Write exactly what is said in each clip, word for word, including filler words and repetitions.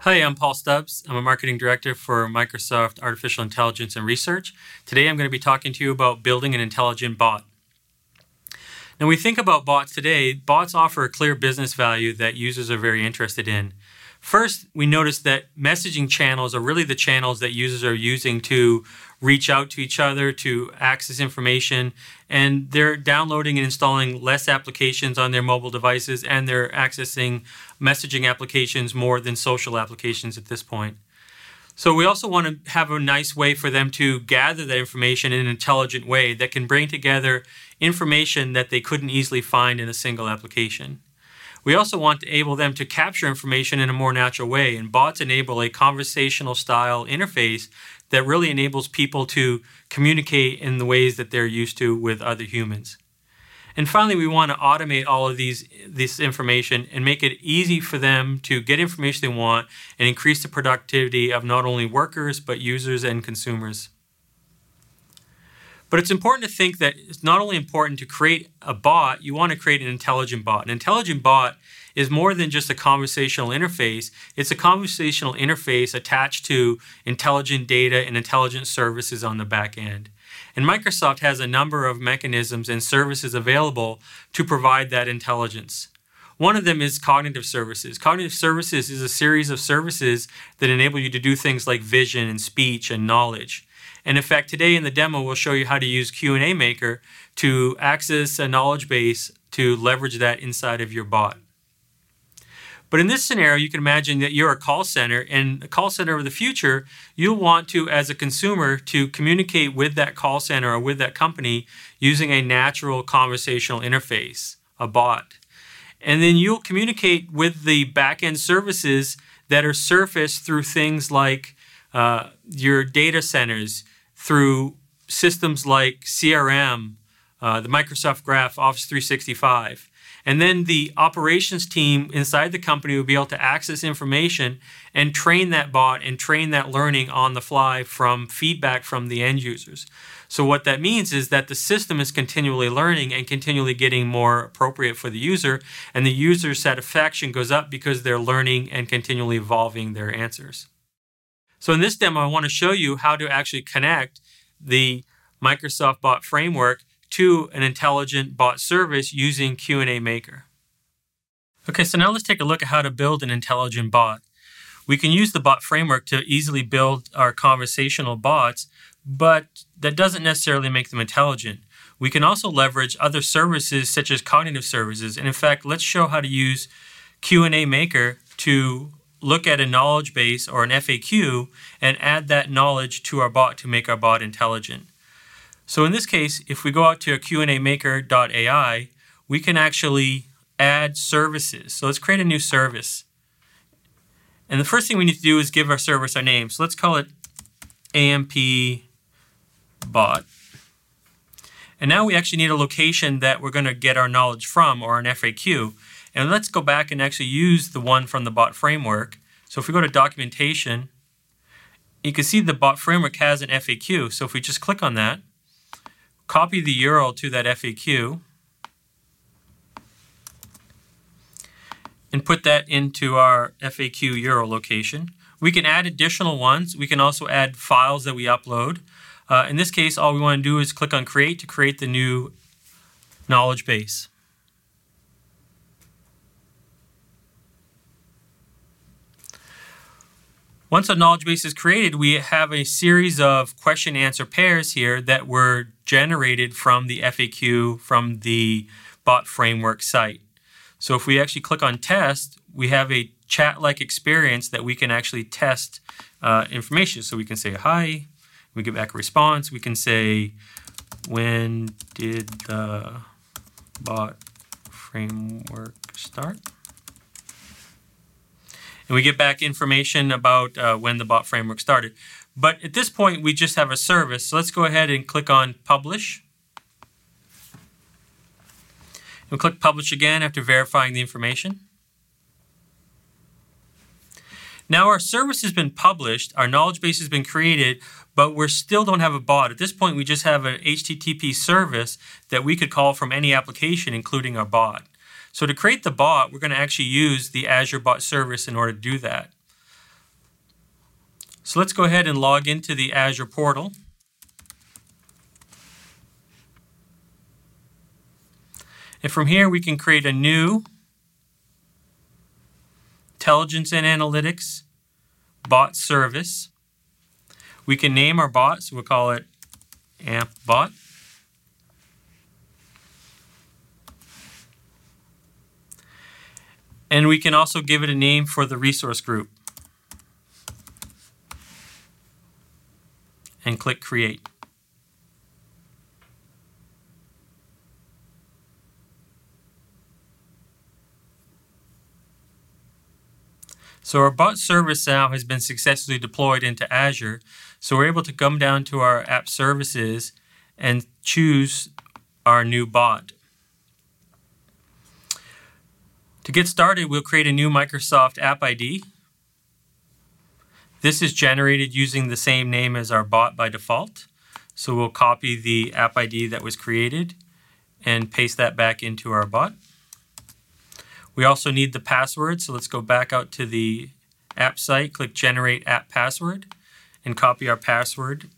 Hi, I'm Paul Stubbs. I'm a marketing director for Microsoft Artificial Intelligence and Research. Today I'm going to be talking to you about building an intelligent bot. Now, when we think about bots today, bots offer a clear business value that users are very interested in. First, we notice that messaging channels are really the channels that users are using to reach out to each other, to access information, and they're downloading and installing less applications on their mobile devices, and they're accessing messaging applications more than social applications at this point. So we also want to have a nice way for them to gather that information in an intelligent way that can bring together information that they couldn't easily find in a single application. We also want to enable them to capture information in a more natural way, and bots enable a conversational style interface that really enables people to communicate in the ways that they're used to with other humans. And finally, we want to automate all of these this information and make it easy for them to get information they want and increase the productivity of not only workers but users and consumers. But it's important to think that it's not only important to create a bot, you want to create an intelligent bot. An intelligent bot is more than just a conversational interface. It's a conversational interface attached to intelligent data and intelligent services on the back end. And Microsoft has a number of mechanisms and services available to provide that intelligence. One of them is cognitive services. Cognitive services is a series of services that enable you to do things like vision and speech and knowledge. And in fact, today in the demo, we'll show you how to use Q and A Maker to access a knowledge base to leverage that inside of your bot. But in this scenario, you can imagine that you're a call center, and a call center of the future, you'll want to, as a consumer, to communicate with that call center or with that company using a natural conversational interface, a bot. And then you'll communicate with the back-end services that are surfaced through things like uh, your data centers, through systems like C R M, uh, the Microsoft Graph, Office three sixty-five. And then the operations team inside the company will be able to access information and train that bot and train that learning on the fly from feedback from the end users. So what that means is that the system is continually learning and continually getting more appropriate for the user, and the user satisfaction goes up because they're learning and continually evolving their answers. So in this demo, I want to show you how to actually connect the Microsoft Bot Framework to an intelligent bot service using Q and A Maker. Okay, so now let's take a look at how to build an intelligent bot. We can use the bot framework to easily build our conversational bots, but that doesn't necessarily make them intelligent. We can also leverage other services such as cognitive services. And in fact, let's show how to use Q and A Maker to look at a knowledge base or an F A Q and add that knowledge to our bot to make our bot intelligent. So in this case, if we go out to Q and A Maker dot A I, we can actually add services. So let's create a new service. And the first thing we need to do is give our service our name. So let's call it A M P Bot. And now we actually need a location that we're going to get our knowledge from, or an F A Q. And let's go back and actually use the one from the bot framework. So if we go to documentation, you can see the bot framework has an F A Q. So if we just click on that, copy the U R L to that F A Q, and put that into our F A Q U R L location. We can add additional ones. We can also add files that we upload. Uh, in this case, all we want to do is click on Create to create the new knowledge base. Once a knowledge base is created, we have a series of question-answer pairs here that were generated from the F A Q from the bot framework site. So if we actually click on Test, we have a chat-like experience that we can actually test uh, information. So we can say, hi, we get back a response. We can say, when did the bot framework start? And we get back information about uh, when the bot framework started. But at this point, we just have a service. So let's go ahead and click on Publish. We'll click Publish again after verifying the information. Now our service has been published, our knowledge base has been created, but we still don't have a bot. At this point, we just have an H T T P service that we could call from any application, including our bot. So to create the bot, we're going to actually use the Azure Bot Service in order to do that. So let's go ahead and log into the Azure portal. And from here, we can create a new Intelligence and Analytics bot service. We can name our bot, so we'll call it AMP bot. And we can also give it a name for the resource group. And click Create. So our bot service now has been successfully deployed into Azure. So we're able to come down to our app services and choose our new bot. To get started, we'll create a new Microsoft App I D. This is generated using the same name as our bot by default. So we'll copy the App I D that was created and paste that back into our bot. We also need the password, so let's go back out to the app site, click Generate App Password, and copy our password.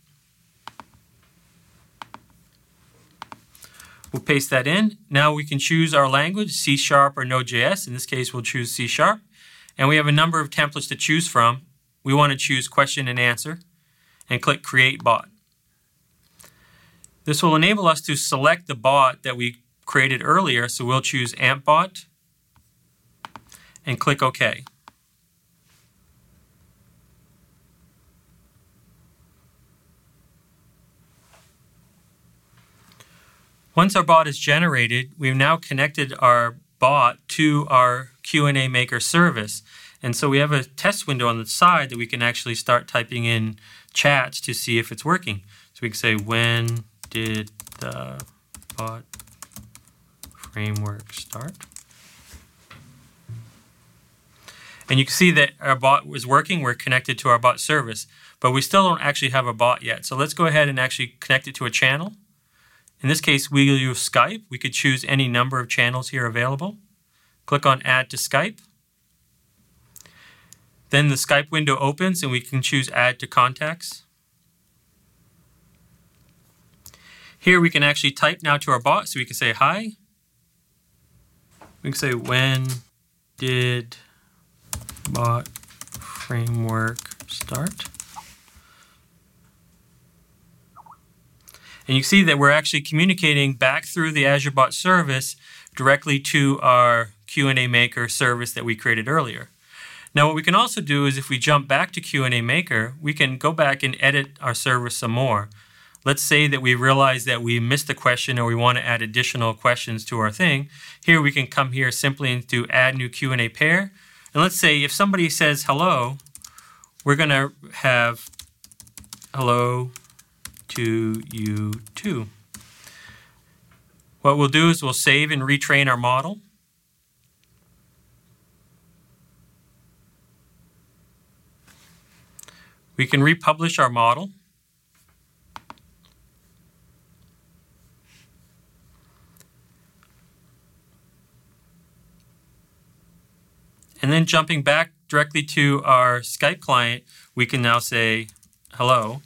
We'll paste that in. Now we can choose our language, C Sharp or Node.js. In this case, we'll choose C Sharp. And we have a number of templates to choose from. We want to choose Question and Answer, and click Create Bot. This will enable us to select the bot that we created earlier, so we'll choose AMP bot, and click OK. Once our bot is generated, we've now connected our bot to our Q and A Maker service. And so we have a test window on the side that we can actually start typing in chats to see if it's working. So we can say, when did the bot framework start? And you can see that our bot was working. We're connected to our bot service, but we still don't actually have a bot yet. So let's go ahead and actually connect it to a channel. In this case, we'll use Skype. We could choose any number of channels here available. Click on Add to Skype. Then the Skype window opens and we can choose Add to Contacts. Here we can actually type now to our bot, so we can say hi. We can say, when did bot framework start? And you see that we're actually communicating back through the Azure Bot service directly to our Q and A Maker service that we created earlier. Now what we can also do is if we jump back to Q and A Maker, we can go back and edit our service some more. Let's say that we realize that we missed a question or we want to add additional questions to our thing. Here we can come here simply into Add New Q and A Pair. And let's say if somebody says hello, we're going to have hello to you too. What we'll do is we'll save and retrain our model. We can republish our model. And then jumping back directly to our Skype client, we can now say hello.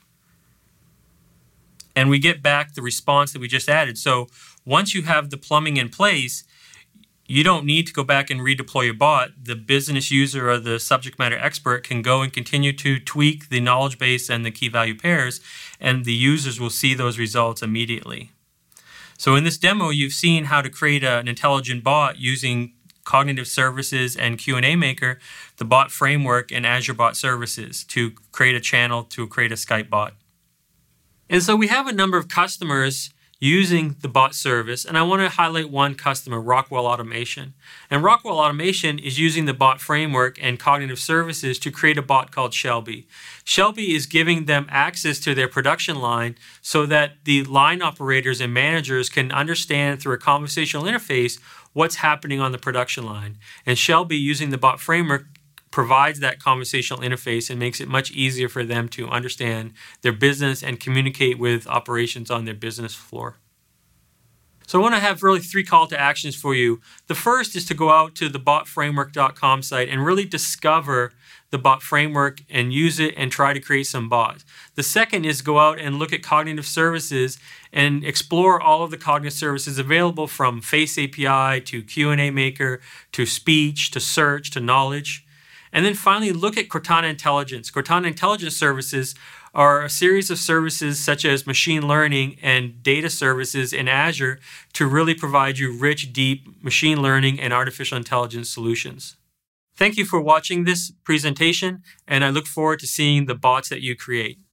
And we get back the response that we just added. So once you have the plumbing in place, you don't need to go back and redeploy your bot. The business user or the subject matter expert can go and continue to tweak the knowledge base and the key value pairs, and the users will see those results immediately. So in this demo, you've seen how to create a, an intelligent bot using Cognitive Services and Q and A Maker, the bot framework, and Azure Bot Services to create a channel, to create a Skype bot. And so we have a number of customers using the bot service, and I want to highlight one customer, Rockwell Automation. And Rockwell Automation is using the bot framework and Cognitive Services to create a bot called Shelby. Shelby is giving them access to their production line so that the line operators and managers can understand through a conversational interface what's happening on the production line. And Shelby, using the bot framework, provides that conversational interface and makes it much easier for them to understand their business and communicate with operations on their business floor. So I want to have really three call to actions for you. The first is to go out to the bot framework dot com site and really discover the bot framework and use it and try to create some bots. The second is go out and look at cognitive services and explore all of the cognitive services available, from Face A P I to Q and A Maker to speech to search to knowledge. And then finally, look at Cortana Intelligence. Cortana Intelligence services are a series of services such as machine learning and data services in Azure to really provide you rich, deep machine learning and artificial intelligence solutions. Thank you for watching this presentation, and I look forward to seeing the bots that you create.